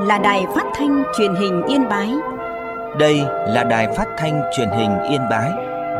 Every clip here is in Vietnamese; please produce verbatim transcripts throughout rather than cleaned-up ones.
là đài phát thanh truyền hình Yên Bái. Đây là đài phát thanh truyền hình Yên Bái.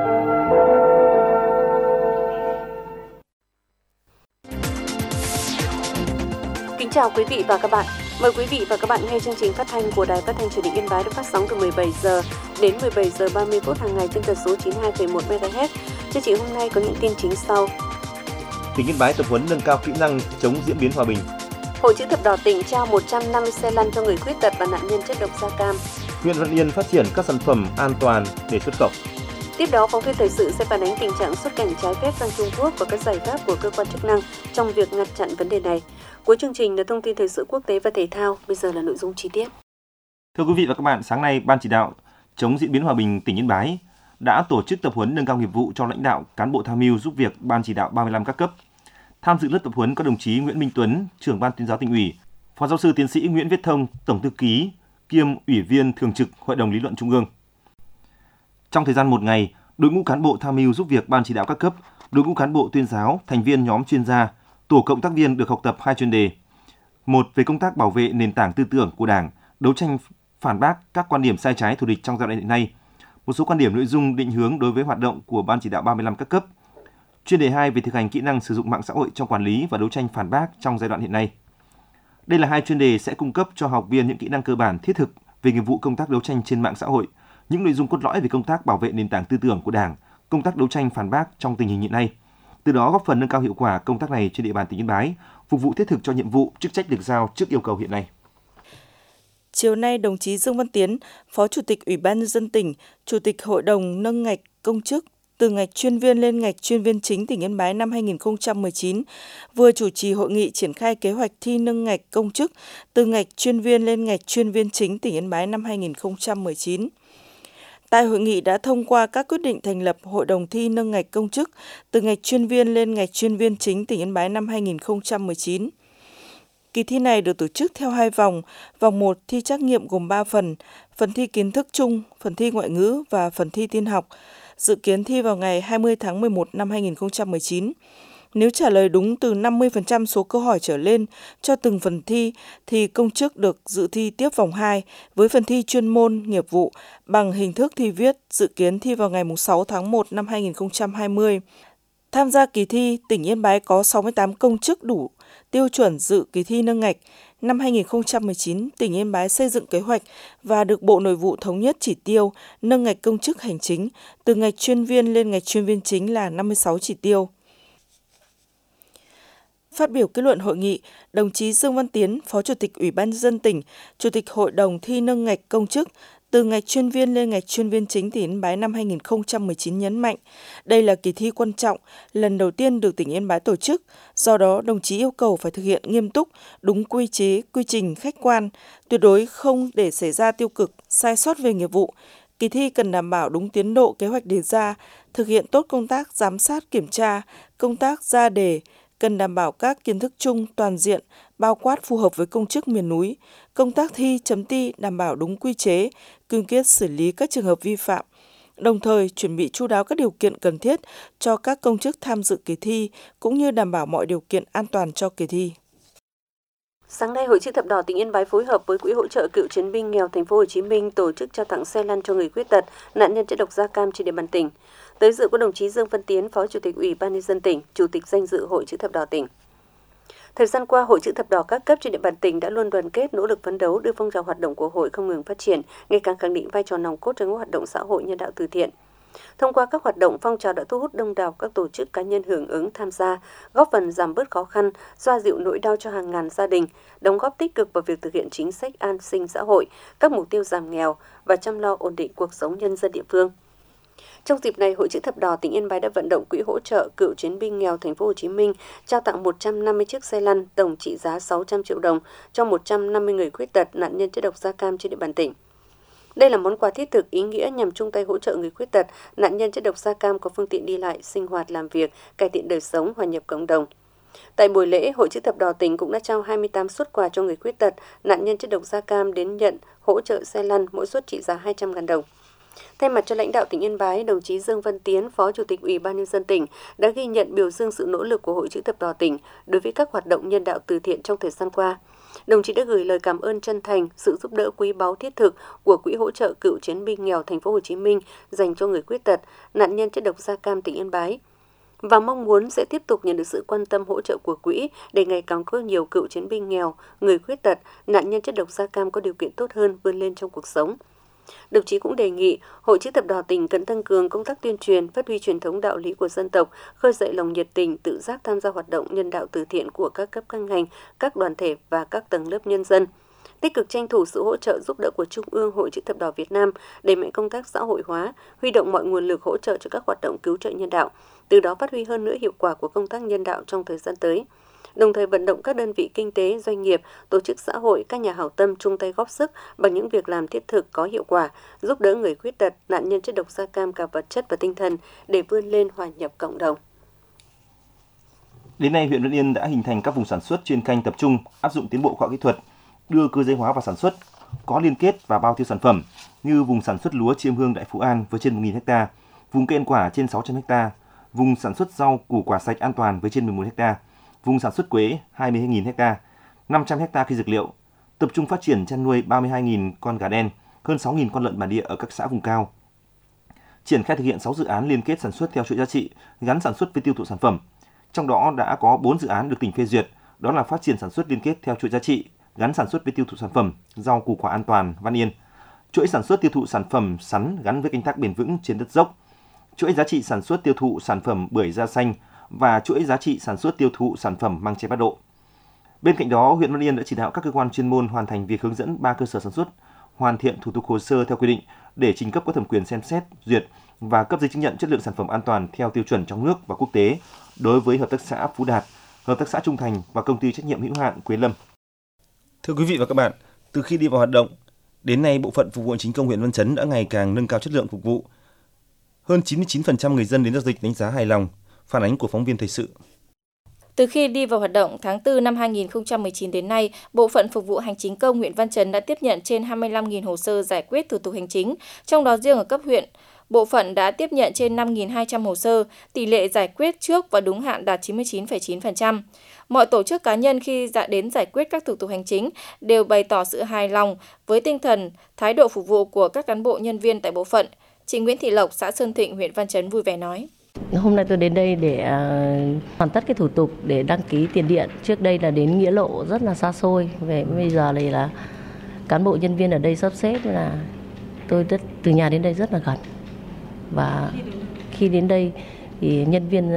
Kính chào quý vị và các bạn. Mời quý vị và các bạn nghe chương trình phát thanh của Đài Phát thanh Truyền hình Yên Bái được phát sóng từ mười bảy giờ đến mười bảy giờ ba mươi phút hàng ngày trên tần số chín mươi hai phẩy một mê ga héc. Chương trình hôm nay có những tin chính sau. Tỉnh Yên Bái tập huấn nâng cao kỹ năng chống diễn biến hòa bình. Hội Chữ thập đỏ tỉnh trao một trăm năm mươi xe lăn cho người khuyết tật và nạn nhân chất độc da cam. Huyện Văn Yên phát triển các sản phẩm an toàn để xuất khẩu. Tiếp đó, phóng viên thời sự sẽ phản ánh tình trạng xuất cảnh trái phép sang Trung Quốc và các giải pháp của cơ quan chức năng trong việc ngăn chặn vấn đề này. Cuối chương trình là thông tin thời sự quốc tế và thể thao. Bây giờ là nội dung chi tiết. Thưa quý vị và các bạn, sáng nay Ban chỉ đạo chống diễn biến hòa bình tỉnh Yên Bái đã tổ chức tập huấn nâng cao nghiệp vụ cho lãnh đạo, cán bộ tham mưu giúp việc Ban chỉ đạo ba mươi lăm các cấp. Tham dự lớp tập huấn có đồng chí Nguyễn Minh Tuấn, trưởng Ban tuyên giáo tỉnh ủy, Phó giáo sư tiến sĩ Nguyễn Viết Thông, tổng thư ký kiêm ủy viên thường trực Hội đồng lý luận Trung ương. Trong thời gian một ngày, đội ngũ cán bộ tham mưu giúp việc Ban chỉ đạo các cấp, đội ngũ cán bộ tuyên giáo, thành viên nhóm chuyên gia, tổ cộng tác viên được học tập hai chuyên đề. Một, về công tác bảo vệ nền tảng tư tưởng của Đảng, đấu tranh phản bác các quan điểm sai trái thù địch trong giai đoạn hiện nay. Một số quan điểm nội dung định hướng đối với hoạt động của Ban chỉ đạo ba mươi lăm các cấp. Chuyên đề hai về thực hành kỹ năng sử dụng mạng xã hội trong quản lý và đấu tranh phản bác trong giai đoạn hiện nay. Đây là hai chuyên đề sẽ cung cấp cho học viên những kỹ năng cơ bản thiết thực về nghiệp vụ công tác đấu tranh trên mạng xã hội, những nội dung cốt lõi về công tác bảo vệ nền tảng tư tưởng của Đảng, công tác đấu tranh phản bác trong tình hình hiện nay. Từ đó góp phần nâng cao hiệu quả công tác này trên địa bàn tỉnh Yên Bái, phục vụ thiết thực cho nhiệm vụ chức trách được giao trước yêu cầu hiện nay. Chiều nay, đồng chí Dương Văn Tiến, Phó Chủ tịch Ủy ban nhân dân tỉnh, Chủ tịch Hội đồng nâng ngạch công chức từ ngạch chuyên viên lên ngạch chuyên viên chính tỉnh Yên Bái năm hai nghìn không trăm mười chín vừa chủ trì hội nghị triển khai kế hoạch thi nâng ngạch công chức từ ngạch chuyên viên lên ngạch chuyên viên chính tỉnh Yên Bái năm hai nghìn không trăm mười chín. Tại hội nghị đã thông qua các quyết định thành lập Hội đồng thi nâng ngạch công chức từ ngạch chuyên viên lên ngạch chuyên viên chính tỉnh Yên Bái năm hai nghìn không trăm mười chín. Kỳ thi này được tổ chức theo hai vòng. Vòng một thi trắc nghiệm gồm ba phần, phần thi kiến thức chung, phần thi ngoại ngữ và phần thi tin học. Dự kiến thi vào ngày hai mươi tháng mười một năm hai nghìn không trăm mười chín. Nếu trả lời đúng từ năm mươi phần trăm số câu hỏi trở lên cho từng phần thi, thì công chức được dự thi tiếp vòng hai với phần thi chuyên môn, nghiệp vụ bằng hình thức thi viết, dự kiến thi vào ngày sáu tháng một năm hai nghìn không trăm hai mươi. Tham gia kỳ thi, tỉnh Yên Bái có sáu mươi tám công chức đủ tiêu chuẩn dự kỳ thi nâng ngạch. Năm hai nghìn không trăm mười chín, tỉnh Yên Bái xây dựng kế hoạch và được Bộ Nội vụ thống nhất chỉ tiêu nâng ngạch công chức hành chính từ ngạch chuyên viên lên ngạch chuyên viên chính là năm mươi sáu chỉ tiêu. Phát biểu kết luận hội nghị, đồng chí Dương Văn Tiến, Phó Chủ tịch Ủy ban nhân dân tỉnh, Chủ tịch Hội đồng thi nâng ngạch công chức từ ngạch chuyên viên lên ngạch chuyên viên chính tỉnh Yên Bái năm hai nghìn không trăm mười chín nhấn mạnh, đây là kỳ thi quan trọng, lần đầu tiên được tỉnh Yên Bái tổ chức, do đó đồng chí yêu cầu phải thực hiện nghiêm túc, đúng quy chế, quy trình khách quan, tuyệt đối không để xảy ra tiêu cực, sai sót về nghiệp vụ. Kỳ thi cần đảm bảo đúng tiến độ kế hoạch đề ra, thực hiện tốt công tác giám sát kiểm tra, công tác ra đề, cần đảm bảo các kiến thức chung toàn diện, bao quát phù hợp với công chức miền núi. Công tác thi chấm thi đảm bảo đúng quy chế, cương quyết xử lý các trường hợp vi phạm. Đồng thời, chuẩn bị chu đáo các điều kiện cần thiết cho các công chức tham dự kỳ thi, cũng như đảm bảo mọi điều kiện an toàn cho kỳ thi. Sáng nay, Hội Chữ thập đỏ tỉnh Yên Bái phối hợp với Quỹ hỗ trợ cựu chiến binh nghèo thành phố Hồ Chí Minh tổ chức trao tặng xe lăn cho người khuyết tật, nạn nhân chất độc da cam trên địa bàn tỉnh. Tới dự có đồng chí Dương Văn Tiến, Phó Chủ tịch Ủy ban nhân dân tỉnh, Chủ tịch danh dự Hội Chữ thập đỏ tỉnh. Thời gian qua, Hội Chữ thập đỏ các cấp trên địa bàn tỉnh đã luôn đoàn kết nỗ lực phấn đấu đưa phong trào hoạt động của hội không ngừng phát triển, ngày càng khẳng định vai trò nòng cốt trong các hoạt động xã hội nhân đạo từ thiện. Thông qua các hoạt động, phong trào đã thu hút đông đảo các tổ chức cá nhân hưởng ứng tham gia, góp phần giảm bớt khó khăn, xoa dịu nỗi đau cho hàng ngàn gia đình, đóng góp tích cực vào việc thực hiện chính sách an sinh xã hội, các mục tiêu giảm nghèo và chăm lo ổn định cuộc sống nhân dân địa phương. Trong dịp này, Hội Chữ thập đỏ tỉnh Yên Bái đã vận động Quỹ hỗ trợ cựu chiến binh nghèo thành phố Hồ Chí Minh trao tặng một trăm năm mươi chiếc xe lăn tổng trị giá sáu trăm triệu đồng cho một trăm năm mươi người khuyết tật nạn nhân chất độc da cam trên địa bàn tỉnh. Đây là món quà thiết thực ý nghĩa nhằm chung tay hỗ trợ người khuyết tật, nạn nhân chất độc da cam có phương tiện đi lại, sinh hoạt, làm việc, cải thiện đời sống, hòa nhập cộng đồng. Tại buổi lễ, Hội Chữ thập đỏ tỉnh cũng đã trao hai mươi tám suất quà cho người khuyết tật, nạn nhân chất độc da cam đến nhận hỗ trợ xe lăn, mỗi suất trị giá hai trăm nghìn đồng. Thay mặt cho lãnh đạo tỉnh Yên Bái, đồng chí Dương Văn Tiến, Phó Chủ tịch Ủy ban nhân dân tỉnh đã ghi nhận biểu dương sự nỗ lực của Hội Chữ thập đỏ tỉnh đối với các hoạt động nhân đạo từ thiện trong thời gian qua. Đồng chí đã gửi lời cảm ơn chân thành, sự giúp đỡ quý báu thiết thực của Quỹ hỗ trợ cựu chiến binh nghèo Thành phố Hồ Chí Minh dành cho người khuyết tật, nạn nhân chất độc da cam tỉnh Yên Bái, và mong muốn sẽ tiếp tục nhận được sự quan tâm hỗ trợ của quỹ để ngày càng có nhiều cựu chiến binh nghèo, người khuyết tật, nạn nhân chất độc da cam có điều kiện tốt hơn vươn lên trong cuộc sống. Đồng chí cũng đề nghị Hội Chữ thập đỏ tỉnh cần tăng cường công tác tuyên truyền, phát huy truyền thống đạo lý của dân tộc, khơi dậy lòng nhiệt tình, tự giác tham gia hoạt động nhân đạo từ thiện của các cấp các ngành, các đoàn thể và các tầng lớp nhân dân. Tích cực tranh thủ sự hỗ trợ giúp đỡ của Trung ương Hội Chữ thập đỏ Việt Nam, đẩy mạnh công tác xã hội hóa, huy động mọi nguồn lực hỗ trợ cho các hoạt động cứu trợ nhân đạo, từ đó phát huy hơn nữa hiệu quả của công tác nhân đạo trong thời gian tới. Đồng thời vận động các đơn vị kinh tế, doanh nghiệp, tổ chức xã hội, các nhà hảo tâm chung tay góp sức bằng những việc làm thiết thực có hiệu quả, giúp đỡ người khuyết tật, nạn nhân chất độc da cam cả vật chất và tinh thần để vươn lên hòa nhập cộng đồng. Đến nay, huyện Văn Yên đã hình thành các vùng sản xuất chuyên canh tập trung, áp dụng tiến bộ khoa học kỹ thuật, đưa cơ giới hóa vào sản xuất, có liên kết và bao tiêu sản phẩm như vùng sản xuất lúa Chiêm Hương Đại Phú An với trên một nghìn ha, vùng cây ăn quả trên sáu trăm ha, vùng sản xuất rau củ quả sạch an toàn với trên mười một ha, vùng sản xuất quế hai mươi nghìn ha, năm trăm ha cây dược liệu, tập trung phát triển chăn nuôi ba mươi hai nghìn con gà đen, hơn sáu nghìn con lợn bản địa ở các xã vùng cao. Triển khai thực hiện sáu dự án liên kết sản xuất theo chuỗi giá trị, gắn sản xuất với tiêu thụ sản phẩm. Trong đó đã có bốn dự án được tỉnh phê duyệt, đó là phát triển sản xuất liên kết theo chuỗi giá trị, gắn sản xuất với tiêu thụ sản phẩm rau củ quả an toàn Văn Yên, chuỗi sản xuất tiêu thụ sản phẩm sắn gắn với canh tác bền vững trên đất dốc, chuỗi giá trị sản xuất tiêu thụ sản phẩm bưởi da xanh và chuỗi giá trị sản xuất tiêu thụ sản phẩm măng tre bát độ. Bên cạnh đó, huyện Văn Yên đã chỉ đạo các cơ quan chuyên môn hoàn thành việc hướng dẫn ba cơ sở sản xuất, hoàn thiện thủ tục hồ sơ theo quy định để trình cấp có thẩm quyền xem xét, duyệt và cấp giấy chứng nhận chất lượng sản phẩm an toàn theo tiêu chuẩn trong nước và quốc tế đối với hợp tác xã Phú Đạt, hợp tác xã Trung Thành và công ty trách nhiệm hữu hạn Quế Lâm. Thưa quý vị và các bạn, từ khi đi vào hoạt động, đến nay bộ phận phục vụ hành chính công huyện Văn Chấn đã ngày càng nâng cao chất lượng phục vụ. Hơn chín mươi chín phần trăm người dân đến giao dịch đánh giá hài lòng, phản ánh của phóng viên thời sự. Từ khi đi vào hoạt động tháng tư năm hai nghìn không trăm mười chín đến nay, Bộ phận Phục vụ Hành chính công huyện Văn Chấn đã tiếp nhận trên hai mươi lăm nghìn hồ sơ giải quyết thủ tục hành chính, trong đó riêng ở cấp huyện, bộ phận đã tiếp nhận trên năm nghìn hai trăm hồ sơ, tỷ lệ giải quyết trước và đúng hạn đạt chín mươi chín phẩy chín phần trăm. Mọi tổ chức cá nhân khi đến giải quyết các thủ tục hành chính đều bày tỏ sự hài lòng với tinh thần, thái độ phục vụ của các cán bộ nhân viên tại bộ phận. Chị Nguyễn Thị Lộc, xã Sơn Thịnh, huyện Văn Chấn vui vẻ nói. Hôm nay tôi đến đây để uh, hoàn tất cái thủ tục để đăng ký tiền điện. Trước đây là đến Nghĩa Lộ rất là xa xôi, về bây giờ này là cán bộ nhân viên ở đây sắp xếp là tôi rất, từ nhà đến đây rất là gần. Và khi đến đây thì nhân viên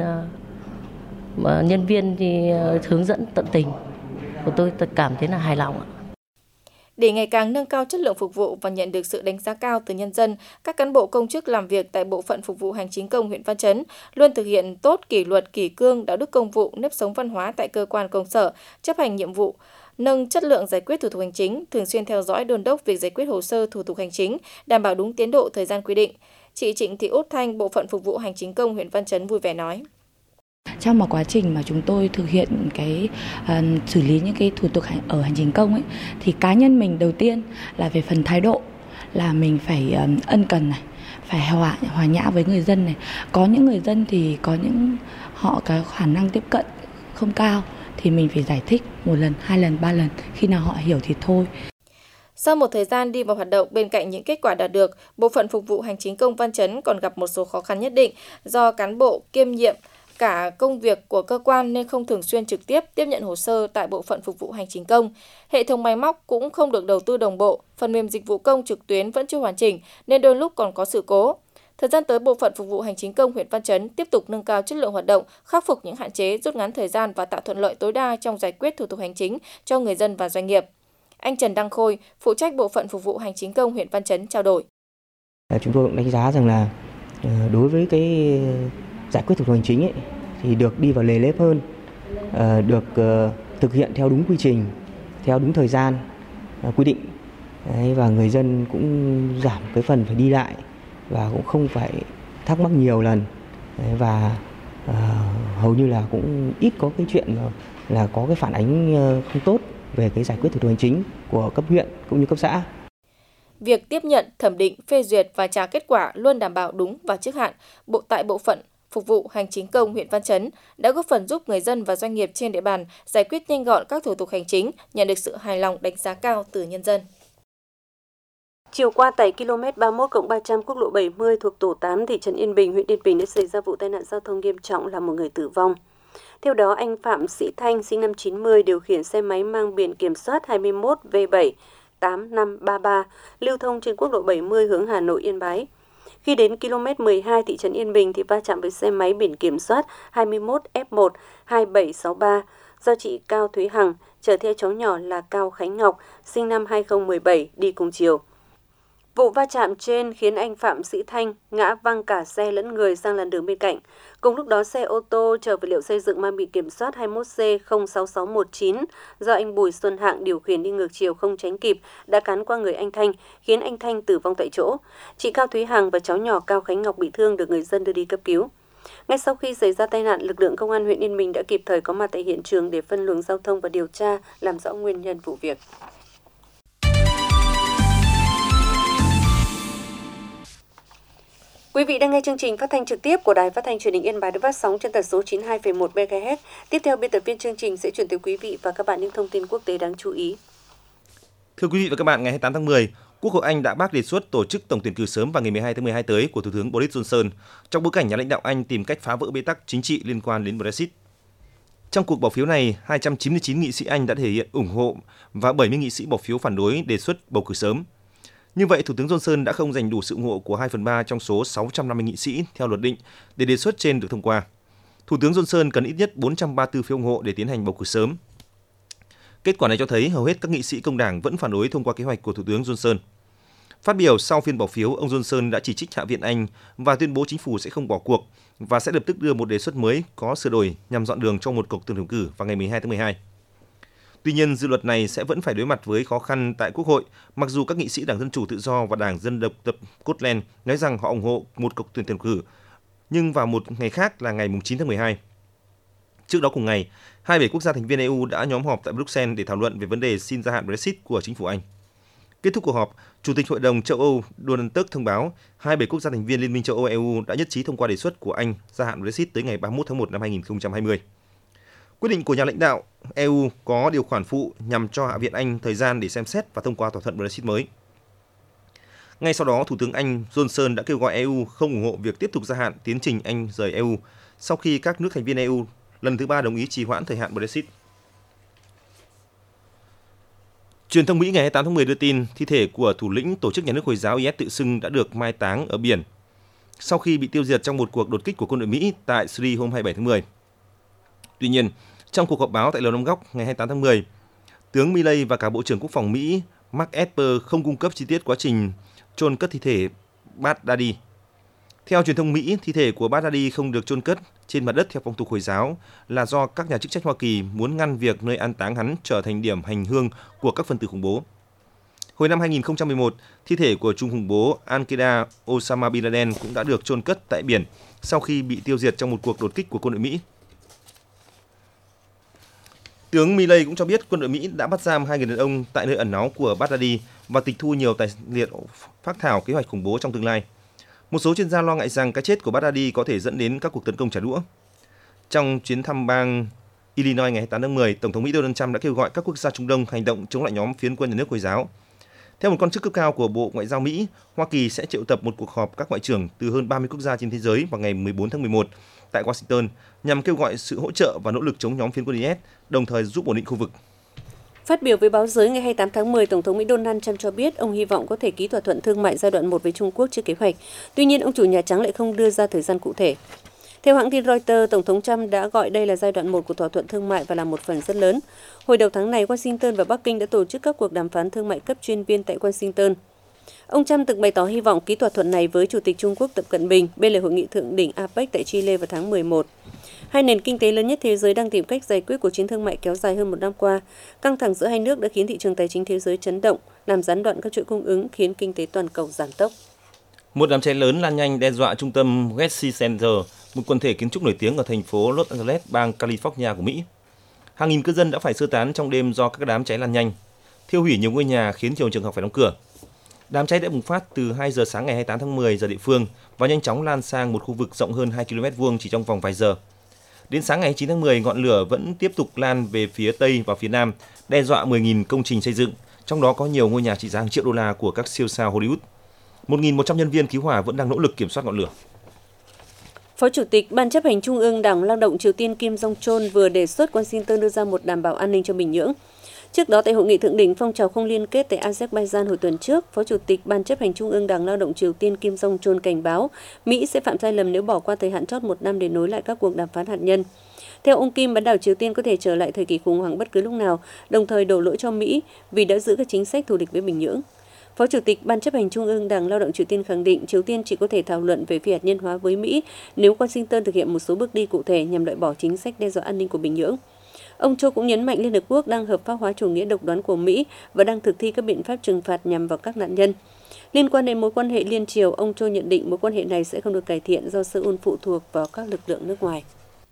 uh, nhân viên thì uh, hướng dẫn tận tình, của tôi, tôi cảm thấy là hài lòng ạ. Để ngày càng nâng cao chất lượng phục vụ và nhận được sự đánh giá cao từ nhân dân, các cán bộ công chức làm việc tại Bộ phận Phục vụ Hành chính công huyện Văn Chấn luôn thực hiện tốt kỷ luật, kỷ cương, đạo đức công vụ, nếp sống văn hóa tại cơ quan công sở, chấp hành nhiệm vụ, nâng chất lượng giải quyết thủ tục hành chính, thường xuyên theo dõi đôn đốc việc giải quyết hồ sơ thủ tục hành chính, đảm bảo đúng tiến độ thời gian quy định. Chị Trịnh Thị Út Thanh, Bộ phận Phục vụ Hành chính công huyện Văn Chấn vui vẻ nói. Trong một quá trình mà chúng tôi thực hiện cái uh, xử lý những cái thủ tục hành, ở hành chính công ấy, thì cá nhân mình đầu tiên là về phần thái độ, là mình phải um, ân cần này, phải hòa hòa nhã với người dân này. Có những người dân thì có những họ có khả năng tiếp cận không cao thì mình phải giải thích một lần, hai lần, ba lần, khi nào họ hiểu thì thôi. Sau một thời gian đi vào hoạt động, bên cạnh những kết quả đạt được, Bộ phận Phục vụ Hành chính công Văn Chấn còn gặp một số khó khăn nhất định do cán bộ kiêm nhiệm cả công việc của cơ quan nên không thường xuyên trực tiếp tiếp nhận hồ sơ tại Bộ phận Phục vụ Hành chính công. Hệ thống máy móc cũng không được đầu tư đồng bộ, phần mềm dịch vụ công trực tuyến vẫn chưa hoàn chỉnh nên đôi lúc còn có sự cố. Thời gian tới, Bộ phận Phục vụ Hành chính công huyện Văn Chấn tiếp tục nâng cao chất lượng hoạt động, khắc phục những hạn chế, rút ngắn thời gian và tạo thuận lợi tối đa trong giải quyết thủ tục hành chính cho người dân và doanh nghiệp. Anh Trần Đăng Khôi, phụ trách Bộ phận Phục vụ Hành chính công huyện Văn Chấn trao đổi. Chúng tôi cũng đánh giá rằng là đối với cái giải quyết thủ tục hành chính ấy, thì được đi vào lề nếp hơn, được thực hiện theo đúng quy trình, theo đúng thời gian quy định. Đấy, và người dân cũng giảm cái phần phải đi lại và cũng không phải thắc mắc nhiều lần. Đấy, và uh, hầu như là cũng ít có cái chuyện là có cái phản ánh không tốt về cái giải quyết thủ tục hành chính của cấp huyện cũng như cấp xã. Việc tiếp nhận, thẩm định, phê duyệt và trả kết quả luôn đảm bảo đúng và trước hạn. Bộ tại Bộ phận Phục vụ Hành chính công huyện Văn Chấn đã góp phần giúp người dân và doanh nghiệp trên địa bàn giải quyết nhanh gọn các thủ tục hành chính, nhận được sự hài lòng đánh giá cao từ nhân dân. Chiều qua tại ki lô mét ba mươi mốt cộng ba trăm quốc lộ bảy mươi thuộc tổ tám thị trấn Yên Bình, huyện Yên Bình đã xảy ra vụ tai nạn giao thông nghiêm trọng làm một người tử vong. Theo đó, anh Phạm Sĩ Thanh sinh năm chín mươi điều khiển xe máy mang biển kiểm soát hai mươi mốt V bảy tám năm ba ba lưu thông trên quốc lộ bảy mươi hướng Hà Nội Yên Bái. Khi đến ki lô mét mười hai thị trấn Yên Bình thì va chạm với xe máy biển kiểm soát hai mươi mốt F một hai bảy sáu ba do chị Cao Thúy Hằng chở theo cháu nhỏ là Cao Khánh Ngọc sinh năm hai không một bảy đi cùng chiều. Vụ va chạm trên khiến anh Phạm Sĩ Thanh ngã văng cả xe lẫn người sang làn đường bên cạnh. Cùng lúc đó, xe ô tô chở vật liệu xây dựng mang biển kiểm soát hai mươi mốt C không sáu sáu một chín do anh Bùi Xuân Hạng điều khiển đi ngược chiều không tránh kịp đã cán qua người anh Thanh, khiến anh Thanh tử vong tại chỗ. Chị Cao Thúy Hằng và cháu nhỏ Cao Khánh Ngọc bị thương được người dân đưa đi cấp cứu. Ngay sau khi xảy ra tai nạn, lực lượng công an huyện Yên Bình đã kịp thời có mặt tại hiện trường để phân luồng giao thông và điều tra, làm rõ nguyên nhân vụ việc. Quý vị đang nghe chương trình phát thanh trực tiếp của Đài Phát thanh Truyền hình Yên Bái được phát sóng trên tần số chín mươi hai phẩy một mê ga héc. Tiếp theo, biên tập viên chương trình sẽ chuyển tới quý vị và các bạn những thông tin quốc tế đáng chú ý. Thưa quý vị và các bạn, ngày hai mươi tám tháng mười, Quốc hội Anh đã bác đề xuất tổ chức tổng tuyển cử sớm vào ngày mười hai tháng mười hai tới của Thủ tướng Boris Johnson trong bối cảnh nhà lãnh đạo Anh tìm cách phá vỡ bế tắc chính trị liên quan đến Brexit. Trong cuộc bỏ phiếu này, hai trăm chín mươi chín nghị sĩ Anh đã thể hiện ủng hộ và bảy mươi nghị sĩ bỏ phiếu phản đối đề xuất bầu cử sớm. Như vậy, Thủ tướng Johnson đã không giành đủ sự ủng hộ của hai phần ba trong số sáu trăm năm mươi nghị sĩ theo luật định để đề xuất trên được thông qua. Thủ tướng Johnson cần ít nhất bốn trăm ba mươi tư phiếu ủng hộ để tiến hành bầu cử sớm. Kết quả này cho thấy hầu hết các nghị sĩ công đảng vẫn phản đối thông qua kế hoạch của Thủ tướng Johnson. Phát biểu sau phiên bỏ phiếu, ông Johnson đã chỉ trích Hạ viện Anh và tuyên bố chính phủ sẽ không bỏ cuộc và sẽ lập tức đưa một đề xuất mới có sửa đổi nhằm dọn đường cho một cuộc tổng tuyển cử vào ngày mười hai tháng mười hai. Tuy nhiên, dự luật này sẽ vẫn phải đối mặt với khó khăn tại Quốc hội, mặc dù các nghị sĩ Đảng Dân Chủ Tự Do và Đảng Dân Độc lập Scotland nói rằng họ ủng hộ một cuộc tuyển cử, nhưng vào một ngày khác là ngày chín tháng mười hai. Trước đó cùng ngày, hai mươi bảy quốc gia thành viên e u đã nhóm họp tại Bruxelles để thảo luận về vấn đề xin gia hạn Brexit của chính phủ Anh. Kết thúc cuộc họp, Chủ tịch Hội đồng châu Âu Donald Tusk thông báo hai mươi bảy quốc gia thành viên Liên minh châu Âu e u đã nhất trí thông qua đề xuất của Anh gia hạn Brexit tới ngày ba mươi mốt tháng một năm hai nghìn không trăm hai mươi. Quyết định của nhà lãnh đạo e u có điều khoản phụ nhằm cho Hạ viện Anh thời gian để xem xét và thông qua thỏa thuận Brexit mới. Ngay sau đó, Thủ tướng Anh Johnson đã kêu gọi e u không ủng hộ việc tiếp tục gia hạn tiến trình Anh rời e u sau khi các nước thành viên e u lần thứ ba đồng ý trì hoãn thời hạn Brexit. Truyền thông Mỹ ngày hai mươi tám tháng mười đưa tin thi thể của thủ lĩnh tổ chức nhà nước Hồi giáo i ét tự xưng đã được mai táng ở biển sau khi bị tiêu diệt trong một cuộc đột kích của quân đội Mỹ tại Syria hôm hai mươi bảy tháng mười. Tuy nhiên, trong cuộc họp báo tại Lầu Năm Góc ngày hai mươi tám tháng mười, tướng Milley và cả Bộ trưởng Quốc phòng Mỹ Mark Esper không cung cấp chi tiết quá trình chôn cất thi thể Baghdadi. Theo truyền thông Mỹ, thi thể của Baghdadi không được chôn cất trên mặt đất theo phong tục Hồi giáo là do các nhà chức trách Hoa Kỳ muốn ngăn việc nơi an táng hắn trở thành điểm hành hương của các phần tử khủng bố. Hồi năm hai nghìn không trăm mười một, thi thể của trung khủng bố Al-Qaeda Osama Bin Laden cũng đã được chôn cất tại biển sau khi bị tiêu diệt trong một cuộc đột kích của quân đội Mỹ. Tướng Milley cũng cho biết quân đội Mỹ đã bắt giam hai người đàn ông tại nơi ẩn náu của Baghdadi và tịch thu nhiều tài liệu phác thảo kế hoạch khủng bố trong tương lai. Một số chuyên gia lo ngại rằng cái chết của Baghdadi có thể dẫn đến các cuộc tấn công trả đũa. Trong chuyến thăm bang Illinois ngày hai mươi tám tháng mười, Tổng thống Mỹ Donald Trump đã kêu gọi các quốc gia Trung Đông hành động chống lại nhóm phiến quân nhà nước Hồi giáo. Theo một quan chức cấp cao của Bộ Ngoại giao Mỹ, Hoa Kỳ sẽ triệu tập một cuộc họp các ngoại trưởng từ hơn ba mươi quốc gia trên thế giới vào ngày mười bốn tháng mười một tại Washington nhằm kêu gọi sự hỗ trợ và nỗ lực chống nhóm phiến quân i ét, đồng thời giúp ổn định khu vực. Phát biểu với báo giới ngày hai mươi tám tháng mười, Tổng thống Mỹ Donald Trump cho biết ông hy vọng có thể ký thỏa thuận thương mại giai đoạn một với Trung Quốc trước kế hoạch. Tuy nhiên, ông chủ Nhà Trắng lại không đưa ra thời gian cụ thể. Theo hãng tin Reuters, Tổng thống Trump đã gọi đây là giai đoạn một của thỏa thuận thương mại và là một phần rất lớn. Hồi đầu tháng này, Washington và Bắc Kinh đã tổ chức các cuộc đàm phán thương mại cấp chuyên viên tại Washington. Ông Trump từng bày tỏ hy vọng ký thỏa thuận này với Chủ tịch Trung Quốc Tập Cận Bình bên lề hội nghị thượng đỉnh a pếch tại Chile vào tháng mười một. Hai nền kinh tế lớn nhất thế giới đang tìm cách giải quyết cuộc chiến thương mại kéo dài hơn một năm qua. Căng thẳng giữa hai nước đã khiến thị trường tài chính thế giới chấn động, làm gián đoạn các chuỗi cung ứng, khiến kinh tế toàn cầu giảm tốc. Một đám cháy lớn lan nhanh đe dọa trung tâm West Center, một quần thể kiến trúc nổi tiếng ở thành phố Los Angeles, bang California của Mỹ. Hàng nghìn cư dân đã phải sơ tán trong đêm do các đám cháy lan nhanh, thiêu hủy nhiều ngôi nhà khiến nhiều trường học phải đóng cửa. Đám cháy đã bùng phát từ hai giờ sáng ngày hai mươi tám tháng mười giờ địa phương và nhanh chóng lan sang một khu vực rộng hơn hai ki lô mét vuông chỉ trong vòng vài giờ. Đến sáng ngày hai mươi chín tháng mười, ngọn lửa vẫn tiếp tục lan về phía Tây và phía Nam, đe dọa mười nghìn công trình xây dựng, trong đó có nhiều ngôi nhà trị giá hàng triệu đô la của các siêu sao Hollywood. một nghìn một trăm nhân viên cứu hỏa vẫn đang nỗ lực kiểm soát ngọn lửa. Phó Chủ tịch Ban chấp hành Trung ương Đảng Lao động Triều Tiên Kim Jong-chol vừa đề xuất Washington đưa ra một đảm bảo an ninh cho Bình Nhưỡng. Trước đó, tại hội nghị thượng đỉnh phong trào không liên kết tại Azerbaijan hồi tuần trước, Phó Chủ tịch Ban chấp hành Trung ương Đảng Lao động Triều Tiên Kim Jong-chol cảnh báo Mỹ sẽ phạm sai lầm nếu bỏ qua thời hạn chót một năm để nối lại các cuộc đàm phán hạt nhân. Theo ông Kim, bán đảo Triều Tiên có thể trở lại thời kỳ khủng hoảng bất cứ lúc nào, đồng thời đổ lỗi cho Mỹ vì đã giữ các chính sách thù địch với Bình Nhưỡng. Phó Chủ tịch Ban chấp hành Trung ương Đảng Lao động Triều Tiên khẳng định Triều Tiên chỉ có thể thảo luận về phi hạt nhân hóa với Mỹ nếu Washington thực hiện một số bước đi cụ thể nhằm loại bỏ chính sách đe dọa an ninh của Bình Nhưỡng. Ông Cho cũng nhấn mạnh Liên Hợp Quốc đang hợp pháp hóa chủ nghĩa độc đoán của Mỹ và đang thực thi các biện pháp trừng phạt nhằm vào các nạn nhân. Liên quan đến mối quan hệ liên triều, ông Cho nhận định mối quan hệ này sẽ không được cải thiện do Seoul phụ thuộc vào các lực lượng nước ngoài.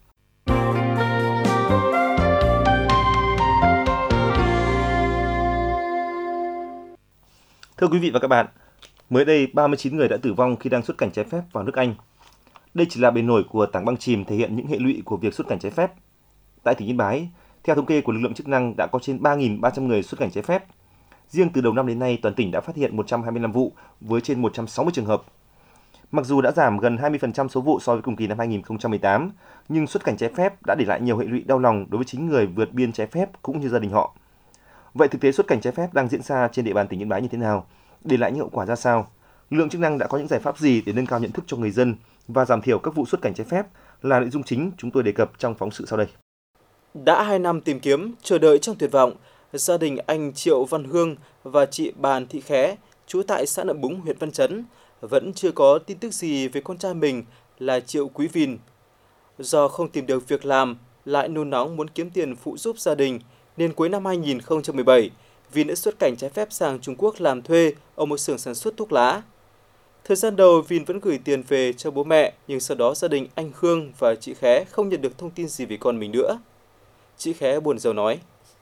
Thưa quý vị và các bạn, mới đây ba mươi chín người đã tử vong khi đang xuất cảnh trái phép vào nước Anh. Đây chỉ là bề nổi của tảng băng chìm thể hiện những hệ lụy của việc xuất cảnh trái phép. Tại tỉnh Yên Bái, theo thống kê của lực lượng chức năng đã có trên ba nghìn ba trăm người xuất cảnh trái phép. Riêng từ đầu năm đến nay, toàn tỉnh đã phát hiện một trăm hai mươi lăm vụ với trên một trăm sáu mươi trường hợp. Mặc dù đã giảm gần hai mươi phần trăm số vụ so với cùng kỳ năm hai nghìn không trăm mười tám, nhưng xuất cảnh trái phép đã để lại nhiều hệ lụy đau lòng đối với chính người vượt biên trái phép cũng như gia đình họ. Vậy thực tế xuất cảnh trái phép đang diễn ra trên địa bàn tỉnh Yên Bái như thế nào? Để lại những hậu quả ra sao? Lực lượng chức năng đã có những giải pháp gì để nâng cao nhận thức cho người dân và giảm thiểu các vụ xuất cảnh trái phép là nội dung chính chúng tôi đề cập trong phóng sự sau đây. Đã hai năm tìm kiếm, chờ đợi trong tuyệt vọng, gia đình anh Triệu Văn Hương và chị Bàn Thị Khé, trú tại xã Nậm Búng, huyện Văn Chấn, vẫn chưa có tin tức gì về con trai mình là Triệu Quý Vìn. Do không tìm được việc làm, lại nôn nóng muốn kiếm tiền phụ giúp gia đình, nên cuối năm hai nghìn không trăm mười bảy, Vìn đã xuất cảnh trái phép sang Trung Quốc làm thuê ở một xưởng sản xuất thuốc lá. Thời gian đầu, Vìn vẫn gửi tiền về cho bố mẹ, nhưng sau đó gia đình anh Hương và chị Khé không nhận được thông tin gì về con mình nữa. Chị Khé buồn rầu nói: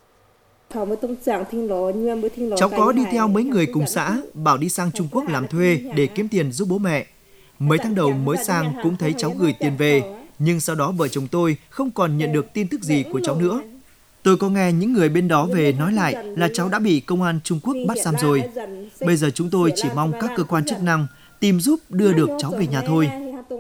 Cháu có đi theo mấy người cùng xã, bảo đi sang Trung Quốc làm thuê để kiếm tiền giúp bố mẹ. Mấy tháng đầu mới sang cũng thấy cháu gửi tiền về, nhưng sau đó vợ chồng tôi không còn nhận được tin tức gì của cháu nữa. Tôi có nghe những người bên đó về nói lại là cháu đã bị công an Trung Quốc bắt giam rồi. Bây giờ chúng tôi chỉ mong các cơ quan chức năng tìm giúp đưa được cháu về nhà thôi.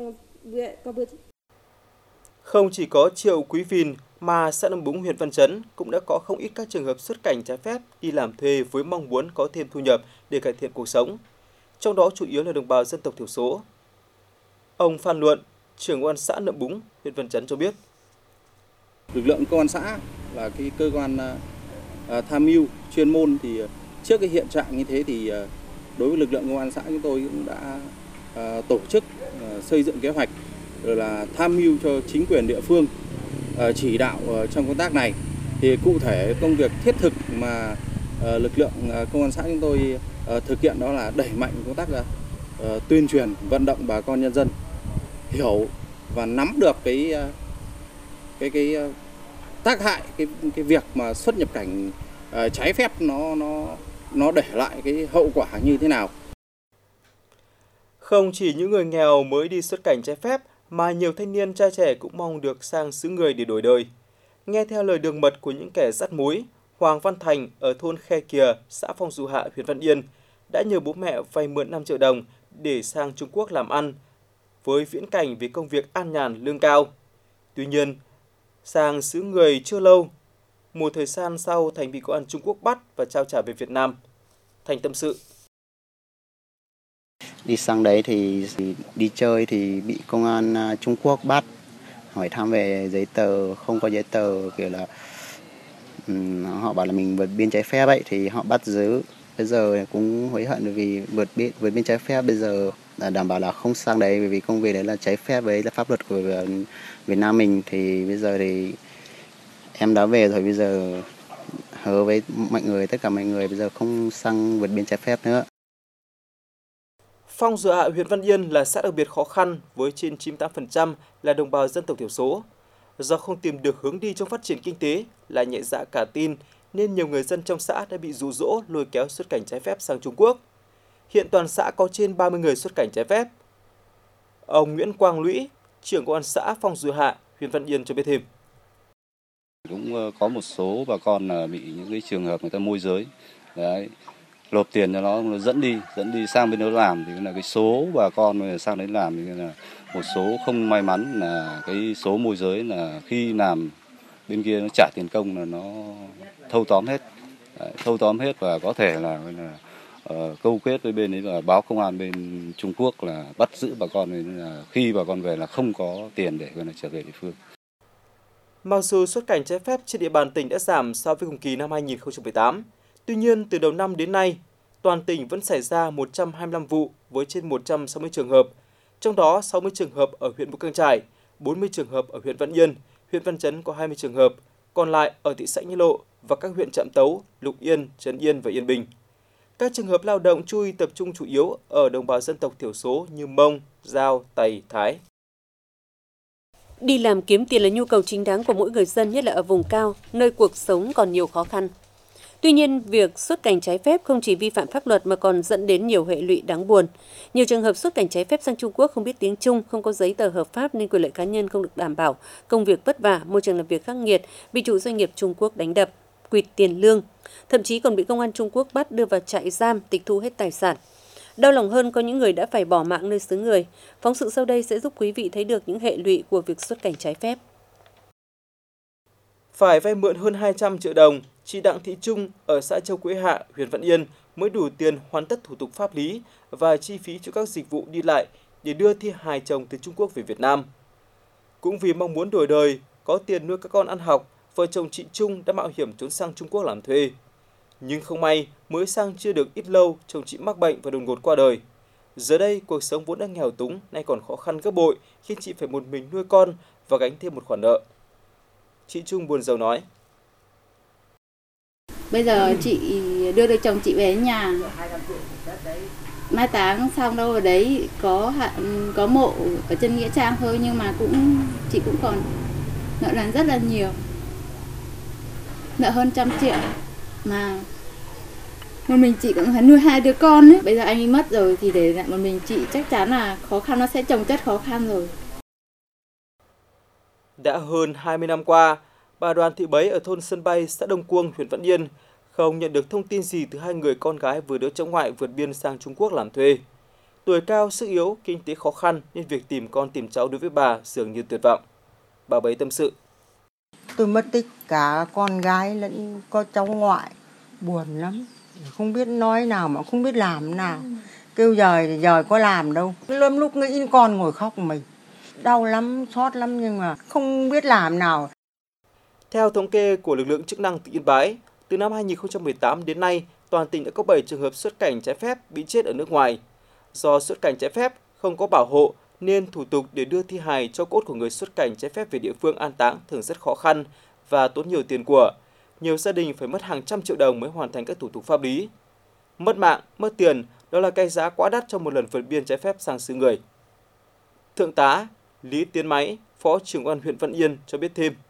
Không chỉ có Triệu Quý Vìn mà xã Nậm Búng, huyện Văn Chấn cũng đã có không ít các trường hợp xuất cảnh trái phép đi làm thuê với mong muốn có thêm thu nhập để cải thiện cuộc sống. Trong đó chủ yếu là đồng bào dân tộc thiểu số. Ông Phan Luận, trưởng công an xã Nậm Búng, huyện Văn Chấn cho biết: Lực lượng công an xã là cái cơ quan uh, tham mưu chuyên môn, thì uh, trước cái hiện trạng như thế thì uh, đối với lực lượng công an xã chúng tôi cũng đã uh, tổ chức uh, xây dựng kế hoạch rồi là tham mưu cho chính quyền địa phương uh, chỉ đạo uh, trong công tác này. Thì cụ thể công việc thiết thực mà uh, lực lượng uh, công an xã chúng tôi uh, thực hiện đó là đẩy mạnh công tác uh, tuyên truyền, vận động bà con nhân dân hiểu và nắm được cái uh, cái cái tác hại cái cái việc mà xuất nhập cảnh uh, trái phép nó nó nó để lại cái hậu quả như thế nào. Không chỉ những người nghèo mới đi xuất cảnh trái phép mà nhiều thanh niên trai trẻ cũng mong được sang xứ người để đổi đời. Nghe theo lời đường mật của những kẻ dắt mối, Hoàng Văn Thành ở thôn Khe Kìa, xã Phong Du Hạ, huyện Văn Yên đã nhờ bố mẹ vay mượn năm triệu đồng để sang Trung Quốc làm ăn với viễn cảnh về công việc an nhàn lương cao. Tuy nhiên, sang xứ người chưa lâu, một thời gian sau Thành bị công an Trung Quốc bắt và trao trả về Việt Nam. Thành tâm sự: Đi sang đấy thì đi chơi thì bị công an Trung Quốc bắt, hỏi thăm về giấy tờ, không có giấy tờ, kiểu là um, họ bảo là mình vượt biên trái phép ấy thì họ bắt giữ. Bây giờ cũng hối hận vì vượt biên vượt biên trái phép, bây giờ là đảm bảo là không sang đấy, bởi vì công việc đấy là trái phép với là pháp luật của Việt Nam mình. Thì bây giờ thì em đã về rồi, bây giờ hứa với mọi người, tất cả mọi người bây giờ không sang vượt biên trái phép nữa. Phong Du Hạ, huyện Văn Yên là xã đặc biệt khó khăn với trên chín mươi tám phần trăm là đồng bào dân tộc thiểu số. Do không tìm được hướng đi trong phát triển kinh tế, lại nhẹ dạ cả tin, nên nhiều người dân trong xã đã bị dụ dỗ lôi kéo xuất cảnh trái phép sang Trung Quốc. hiện toàn xã có trên ba mươi người xuất cảnh trái phép. Ông Nguyễn Quang Lũy, trưởng công an xã Phong Dụ Hạ, huyện Văn Yên cho biết thêm. Cũng có một số bà con là bị những cái trường hợp người ta môi giới, đấy, nộp tiền cho nó, nó dẫn đi, dẫn đi sang bên đó làm thì là cái số bà con sang đấy làm thì là một số không may mắn là cái số môi giới là khi làm bên kia nó trả tiền công là nó thâu tóm hết, đấy, thâu tóm hết và có thể là, là uh, câu kết với bên ấy là báo công an bên Trung Quốc là bắt giữ bà con nên là khi bà con về là không có tiền để là trở về địa phương. Mặc dù xuất cảnh trái phép trên địa bàn tỉnh đã giảm so với cùng kỳ năm hai nghìn không trăm mười tám, tuy nhiên từ đầu năm đến nay, toàn tỉnh vẫn xảy ra một trăm hai mươi lăm vụ với trên một trăm sáu mươi trường hợp, trong đó sáu mươi trường hợp ở huyện Mù Cang Chải, bốn mươi trường hợp ở huyện Văn Yên, huyện Văn Chấn có hai mươi trường hợp, còn lại ở thị xã Nghĩa Lộ và các huyện Trạm Tấu, Lục Yên, Trấn Yên và Yên Bình. Các trường hợp lao động chui tập trung chủ yếu ở đồng bào dân tộc thiểu số như Mông, Dao, Tày, Thái. Đi làm kiếm tiền là nhu cầu chính đáng của mỗi người dân, nhất là ở vùng cao, nơi cuộc sống còn nhiều khó khăn. Tuy nhiên, việc xuất cảnh trái phép không chỉ vi phạm pháp luật mà còn dẫn đến nhiều hệ lụy đáng buồn. Nhiều trường hợp xuất cảnh trái phép sang Trung Quốc không biết tiếng Trung, không có giấy tờ hợp pháp nên quyền lợi cá nhân không được đảm bảo, công việc vất vả, môi trường làm việc khắc nghiệt, bị chủ doanh nghiệp Trung Quốc đánh đập, quỵt tiền lương, thậm chí còn bị công an Trung Quốc bắt đưa vào trại giam, tịch thu hết tài sản. Đau lòng hơn có những người đã phải bỏ mạng nơi xứ người. Phóng sự sau đây sẽ giúp quý vị thấy được những hệ lụy của việc xuất cảnh trái phép. Phải vay mượn hơn hai trăm triệu đồng, chị Đặng Thị Trung ở xã Châu Quế Hạ, huyện Văn Yên mới đủ tiền hoàn tất thủ tục pháp lý và chi phí cho các dịch vụ đi lại để đưa thi hài chồng từ Trung Quốc về Việt Nam. Cũng vì mong muốn đổi đời, có tiền nuôi các con ăn học, vợ chồng chị Trung đã mạo hiểm trốn sang Trung Quốc làm thuê. Nhưng không may, mới sang chưa được ít lâu, chồng chị mắc bệnh và đột ngột qua đời. Giờ đây, cuộc sống vốn đã nghèo túng, nay còn khó khăn gấp bội khi chị phải một mình nuôi con và gánh thêm một khoản nợ. Chị Trung buồn rầu nói. Bây giờ chị đưa được chồng chị về nhà, mai táng xong đâu ở đấy có có mộ ở chân nghĩa trang thôi, nhưng mà cũng chị cũng còn nợ nần rất là nhiều, nợ hơn trăm triệu mà một mình chị cũng phải nuôi hai đứa con ấy. Bây giờ anh ấy mất rồi thì để lại một mình chị chắc chắn là khó khăn nó sẽ chồng chất khó khăn rồi. Đã hơn hai mươi năm qua, bà Đoàn Thị Bấy ở thôn Sân Bay, xã Đông Cuông, huyện Văn Yên không nhận được thông tin gì từ hai người con gái vừa đỡ cháu ngoại vượt biên sang Trung Quốc làm thuê. Tuổi cao, sức yếu, kinh tế khó khăn nên việc tìm con tìm cháu đối với bà dường như tuyệt vọng. Bà Bấy tâm sự. Tôi mất tích cả con gái lẫn có cháu ngoại, buồn lắm. Không biết nói nào mà không biết làm nào. Kêu dời thì dời có làm đâu. Lúc lúc nghĩ con ngồi khóc mình. Đau lắm, xót lắm nhưng mà không biết làm nào. Theo thống kê của lực lượng chức năng tỉnh Yên Bái, từ năm hai nghìn không trăm mười tám đến nay, toàn tỉnh đã có bảy trường hợp xuất cảnh trái phép bị chết ở nước ngoài. Do xuất cảnh trái phép không có bảo hộ nên thủ tục để đưa thi hài cho cốt của người xuất cảnh trái phép về địa phương an táng thường rất khó khăn và tốn nhiều tiền của. Nhiều gia đình phải mất hàng trăm triệu đồng mới hoàn thành các thủ tục pháp lý. Mất mạng, mất tiền, đó là cái giá quá đắt cho một lần vượt biên trái phép sang xứ người. Thượng tá Lý Tiến Máy, Phó trưởng Công an huyện Văn Yên cho biết thêm.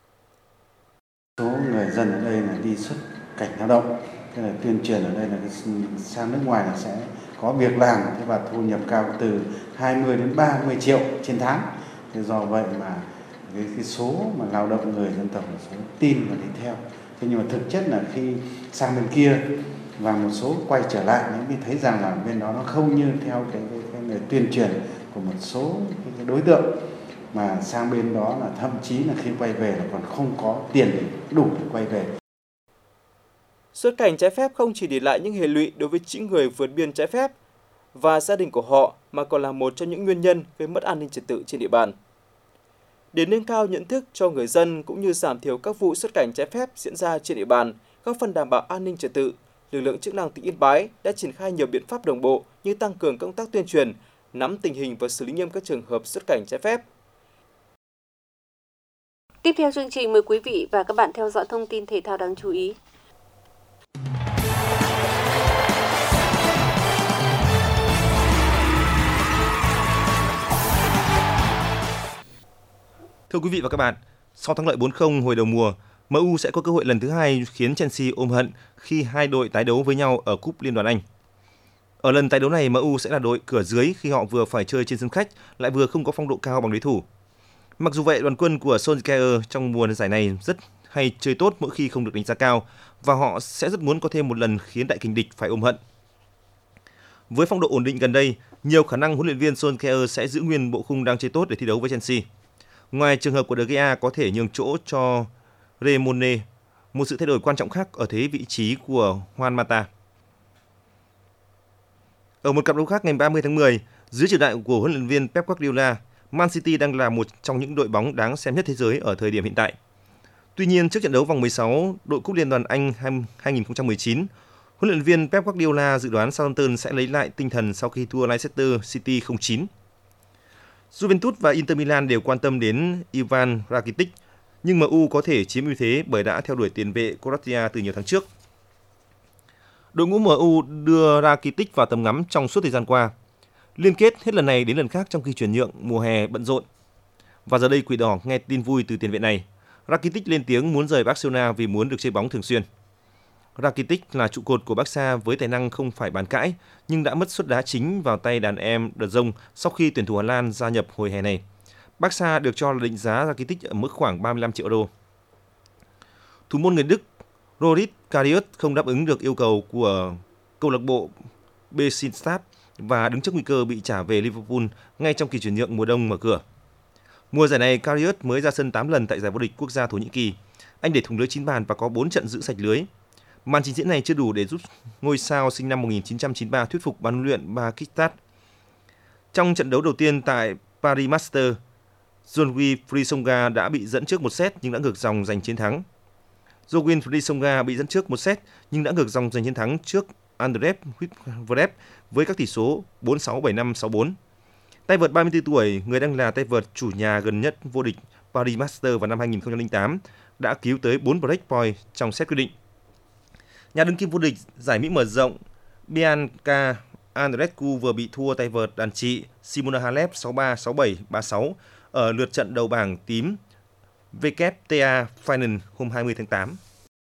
Số người dân ở đây là đi xuất cảnh lao động, thế là tuyên truyền ở đây là sang nước ngoài là sẽ có việc làm và thu nhập cao từ hai mươi đến ba mươi triệu trên tháng. Thế do vậy mà cái, cái số mà lao động người dân tộc là số tin và đi theo. Thế nhưng mà thực chất là khi sang bên kia và một số quay trở lại mới thấy rằng là bên đó nó không như theo cái, cái, cái lời tuyên truyền của một số cái, cái đối tượng, mà sang bên đó là thậm chí là khi quay về là còn không có tiền để đủ để quay về. Xuất cảnh trái phép không chỉ để lại những hệ lụy đối với những người vượt biên trái phép và gia đình của họ mà còn là một trong những nguyên nhân gây mất an ninh trật tự trên địa bàn. Để nâng cao nhận thức cho người dân cũng như giảm thiểu các vụ xuất cảnh trái phép diễn ra trên địa bàn, góp phần đảm bảo an ninh trật tự, lực lượng chức năng tỉnh Yên Bái đã triển khai nhiều biện pháp đồng bộ như tăng cường công tác tuyên truyền, nắm tình hình và xử lý nghiêm các trường hợp xuất cảnh trái phép. Tiếp theo chương trình, mời quý vị và các bạn theo dõi thông tin thể thao đáng chú ý. Thưa quý vị và các bạn, sau thắng lợi bốn không hồi đầu mùa, em u sẽ có cơ hội lần thứ hai khiến Chelsea ôm hận khi hai đội tái đấu với nhau ở Cúp Liên đoàn Anh. Ở lần tái đấu này, em u sẽ là đội cửa dưới khi họ vừa phải chơi trên sân khách, lại vừa không có phong độ cao bằng đối thủ. Mặc dù vậy, đoàn quân của Solskjaer trong mùa giải này rất hay chơi tốt mỗi khi không được đánh giá cao và họ sẽ rất muốn có thêm một lần khiến đại kình địch phải ôm hận. Với phong độ ổn định gần đây, nhiều khả năng huấn luyện viên Solskjaer sẽ giữ nguyên bộ khung đang chơi tốt để thi đấu với Chelsea. Ngoài trường hợp của De Gea có thể nhường chỗ cho Remone, một sự thay đổi quan trọng khác ở thế vị trí của Juan Mata. Ở một cặp đấu khác ngày ba mươi tháng mười, dưới triều đại của huấn luyện viên Pep Guardiola, Man City đang là một trong những đội bóng đáng xem nhất thế giới ở thời điểm hiện tại. Tuy nhiên, trước trận đấu vòng mười sáu đội cúp Liên đoàn Anh hai không một chín, huấn luyện viên Pep Guardiola dự đoán Southampton sẽ lấy lại tinh thần sau khi thua Leicester City không chín. Juventus và Inter Milan đều quan tâm đến Ivan Rakitic, nhưng em u có thể chiếm ưu thế bởi đã theo đuổi tiền vệ Croatia từ nhiều tháng trước. Đội ngũ em u đưa Rakitic vào tầm ngắm trong suốt thời gian qua, liên kết hết lần này đến lần khác trong khi chuyển nhượng mùa hè bận rộn. Và giờ đây Quỷ Đỏ nghe tin vui từ tiền vệ này. Rakitic lên tiếng muốn rời Barcelona vì muốn được chơi bóng thường xuyên. Rakitic là trụ cột của Barca với tài năng không phải bàn cãi, nhưng đã mất suất đá chính vào tay đàn em De Jong sau khi tuyển thủ Hà Lan gia nhập hồi hè này. Barca được cho là định giá Rakitic ở mức khoảng ba mươi lăm triệu đô. Thủ môn người Đức Loris Karius không đáp ứng được yêu cầu của câu lạc bộ Besiktas và đứng trước nguy cơ bị trả về Liverpool ngay trong kỳ chuyển nhượng mùa đông mở cửa. Mùa giải này, Karius mới ra sân tám lần tại giải vô địch quốc gia Thổ Nhĩ Kỳ. Anh để thủng lưới chín bàn và có bốn trận giữ sạch lưới. Màn trình diễn này chưa đủ để giúp ngôi sao sinh năm một nghìn chín trăm chín mươi ba thuyết phục ban huấn luyện Besiktas. Trong trận đấu đầu tiên tại Paris Masters, Joaquin Frisonga đã bị dẫn trước một set nhưng đã ngược dòng giành chiến thắng. Joaquin Frisonga bị dẫn trước một set nhưng đã ngược dòng giành chiến thắng trước Andrew Zverev với các tỷ số bốn sáu, bảy năm, sáu bốn. Tay vợt ba mươi tư tuổi, người đang là tay vợt chủ nhà gần nhất vô địch Paris Masters vào năm hai không không tám, đã cứu tới bốn break point trong set quyết định. Nhà đương kim vô địch giải Mỹ mở rộng Bianca Andreescu vừa bị thua tay vợt đàn chị Simona Halep sáu ba, sáu bảy, ba sáu ở lượt trận đầu bảng tím vê kép tê a Final hôm hai mươi tháng tám.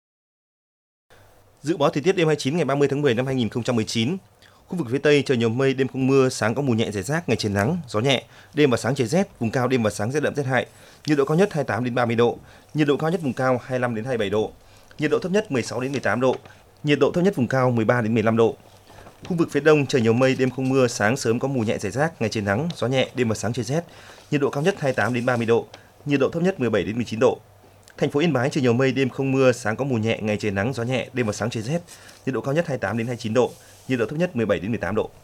Dự báo thời tiết đêm hai mươi chín ngày ba mươi tháng mười năm hai không một chín. Khu vực phía Tây trời nhiều mây, đêm không mưa, sáng có mù nhẹ rải rác, ngày trời nắng, gió nhẹ, đêm và sáng trời rét, vùng cao đêm và sáng rét đậm rét hại. Nhiệt độ cao nhất hai mươi tám đến ba mươi độ, nhiệt độ cao nhất vùng cao hai mươi lăm đến hai mươi bảy độ, nhiệt độ thấp nhất mười sáu đến mười tám độ, nhiệt độ thấp nhất vùng cao mười ba đến mười lăm độ. Khu vực phía Đông trời nhiều mây, đêm không mưa, sáng sớm có mù nhẹ rải rác, ngày trời nắng, gió nhẹ, đêm và sáng trời rét, nhiệt độ cao nhất hai mươi tám đến ba mươi độ, nhiệt độ thấp nhất mười bảy đến mười chín độ. Thành phố Yên Bái trời nhiều mây, đêm không mưa, sáng có mù nhẹ, ngày trời nắng, gió nhẹ, đêm và sáng trời rét, nhiệt độ cao nhất hai mươi tám đến hai mươi chín độ, nhiệt độ thấp nhất mười bảy đến mười tám độ.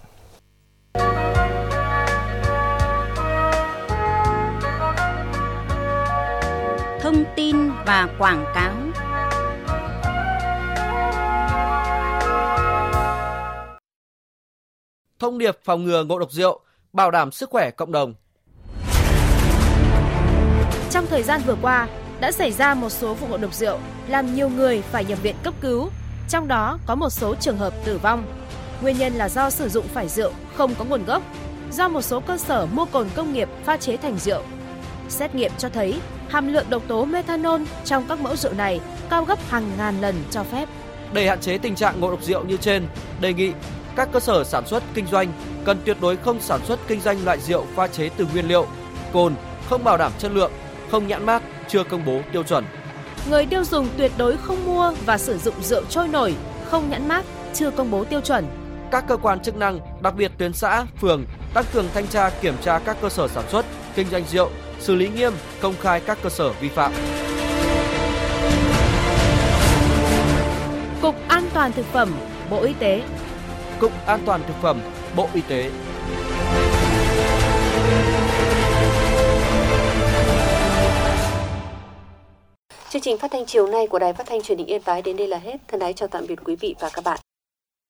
Thông tin và quảng cáo. Thông điệp phòng ngừa ngộ độc rượu, bảo đảm sức khỏe cộng đồng. Trong thời gian vừa qua, đã xảy ra một số vụ ngộ độc rượu làm nhiều người phải nhập viện cấp cứu, trong đó có một số trường hợp tử vong. Nguyên nhân là do sử dụng phải rượu không có nguồn gốc, do một số cơ sở mua cồn công nghiệp pha chế thành rượu. Xét nghiệm cho thấy hàm lượng độc tố methanol trong các mẫu rượu này cao gấp hàng ngàn lần cho phép. Để hạn chế tình trạng ngộ độc rượu như trên, đề nghị các cơ sở sản xuất kinh doanh cần tuyệt đối không sản xuất kinh doanh loại rượu pha chế từ nguyên liệu, cồn, không bảo đảm chất lượng, không nhãn mác, chưa công bố tiêu chuẩn. Người tiêu dùng tuyệt đối không mua và sử dụng rượu trôi nổi, không nhãn mác, chưa công bố tiêu chuẩn. Các cơ quan chức năng, đặc biệt tuyến xã, phường, tăng cường thanh tra kiểm tra các cơ sở sản xuất, kinh doanh rượu, xử lý nghiêm, công khai các cơ sở vi phạm. Cục An toàn thực phẩm, Bộ Y tế. Cục An toàn thực phẩm, Bộ Y tế. Chương trình phát thanh chiều nay của Đài Phát thanh Truyền hình Yên Bái đến đây là hết. Thân ái chào tạm biệt quý vị và các bạn.